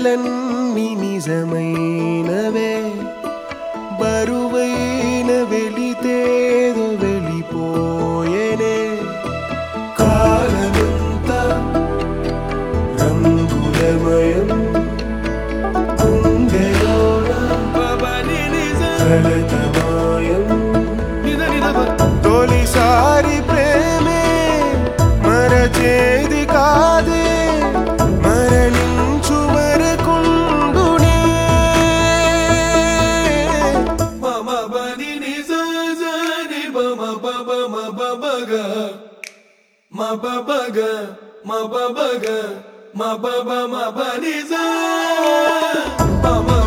కలలన్నీ నిజమైనవే బరువైన వెళితేదో వెళ్ళిపోయేనే కాలమంతా రంగులమయం గుండెలోన కలతమాయం తొలిసారి ప్రేమే మరచేది కాదే మరణించు వరకుండునే మమ బని నిజని బమ బబ మబబగ మబబగ మబబగ మబబ మబ నిజ మమ